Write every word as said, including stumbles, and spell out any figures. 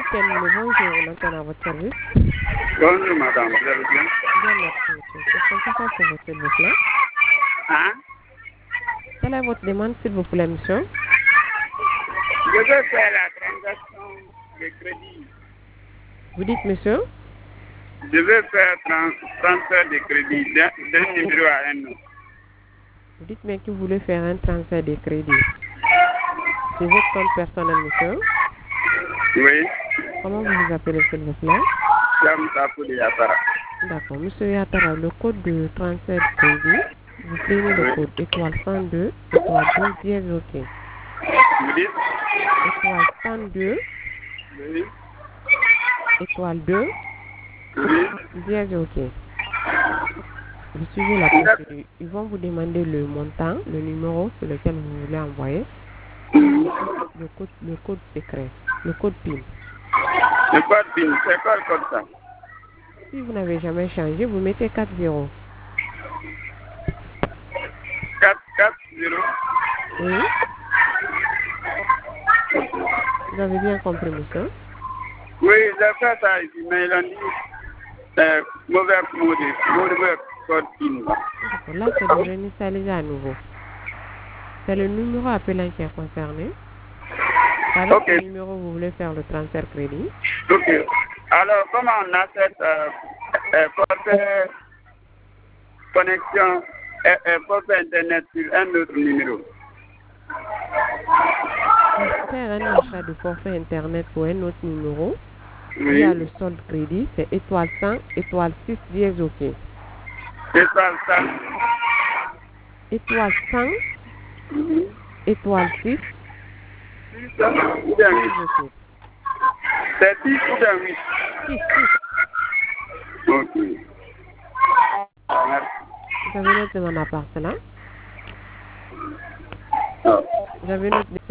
Terminé, bonjour, on entend à votre service. Bonjour madame, vous allez bien? Bien, merci monsieur. Qu'est-ce qu'on peut faire pour vous, s'il vous plaît? Hein? Quelle est votre demande, s'il vous plaît, monsieur? Je veux faire la transaction de crédit. Vous dites, monsieur? Je veux faire trans transfert de crédit d'un d'un numéro à un autre. Vous dites bien que vous voulez faire un transfert de crédit. C'est votre compte personnel, monsieur? Oui, Comment vous vous appelez, s'il vous plaît? Jam Tapo de Yatara. D'accord, monsieur Yatara, le code de transfert de crédit, vous prenez le Oui. code étoile cent deux, étoile deux, dièse OK. Vous dites? Étoile cent deux, Oui. étoile deux, Oui. dièse OK. Vous suivez la procédure. Ils vont vous demander le montant, le numéro sur lequel vous voulez envoyer, le code, le code secret, le code PIN. Le code PIN, c'est quoi le code ça? Si vous n'avez jamais changé, vous mettez quatre zéro. quatre quatre zéro. Oui. Vous avez bien compris, monsieur? Oui, j'ai fait ça ici, mais ils ont dit euh, mauvais mot de mauvais code PIN. D'accord. Là, c'est de réinitialiser à nouveau. C'est le numéro appelant qui est concerné. Avec Ok. ce numéro, vous voulez faire le transfert crédit. Ok. Alors, comment on a cette euh, euh, forfait connexion, euh, euh, forfait Internet sur un autre numéro? Pour faire un achat de forfait Internet pour un autre numéro, il y Oui. a le solde crédit, c'est étoile cent, étoile six, dièse OK. C'est ça, ça. Étoile cent, étoile six, six ou bien dièse huit? OK. C'est six ou bien huit? six, six. Ok. Merci. Vous avez noté mon appart là? Ah. Vous avez noté